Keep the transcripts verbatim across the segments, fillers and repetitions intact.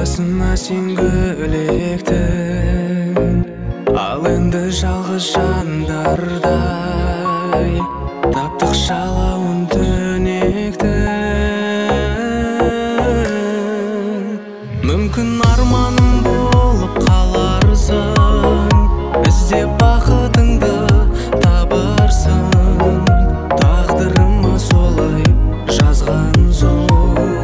басыма сен гүлектің, ал енді жалғыз жандардай таптық жалауын түнектің. Мүмкін арманым болып қаларсың, іздеп бақытыңды табарсың. Тағдырыма солай жазған соң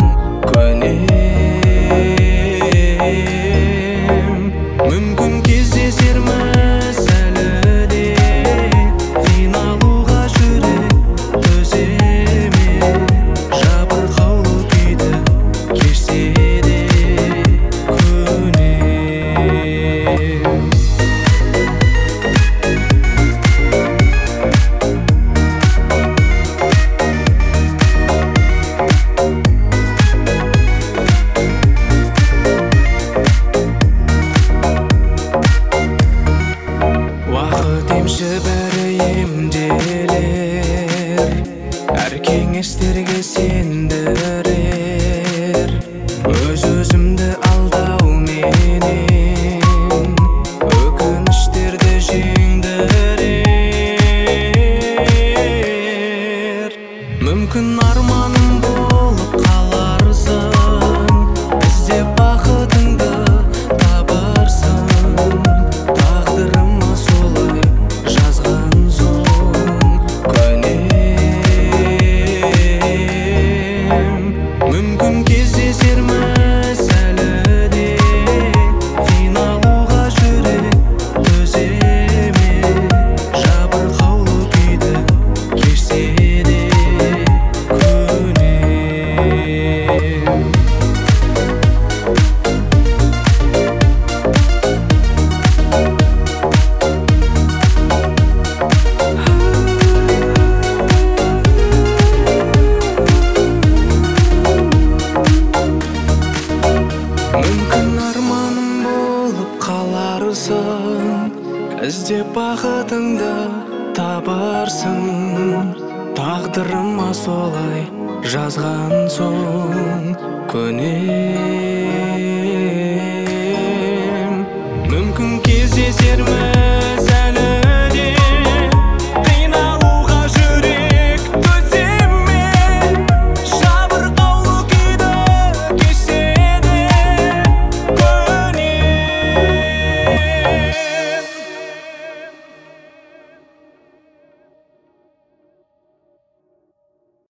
көнем. Мүмкін кездесерміз әлі де, қиналуға жүрек төзе ме? Жабырқаулы күйді кешсе де көнем. Уақыт емші бәрі емделер, әр кеңестерге сендірер. Өз-өзімді алдау менен өкініштерді жеңдірер. Мүмкін арманым болып қаларсың, іздеп бақытыңды табарсың. Тағдырыма солай жазған соң көнем. Мүмкін кездесерміз әлі де, қиналуға жүрек төзе ме? Жабырқаулы күйді кешсе де көнем. Мүмкін арманым болып қаларсың, іздеп бақытыңды табарсың. Тағдырыма солай жазған соң көнем.